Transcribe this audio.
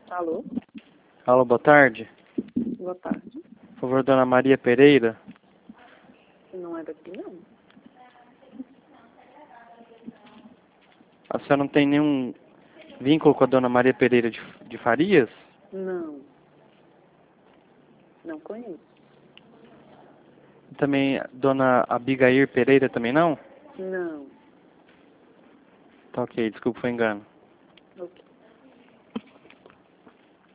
Alô? Alô, boa tarde. Boa tarde. Por favor, dona Maria Pereira. Não é daqui, não. A senhora não tem nenhum vínculo com a dona Maria Pereira de Farias? Não. Não conheço. Também dona Abigail Pereira também não? Não. Tá ok, desculpa, foi engano.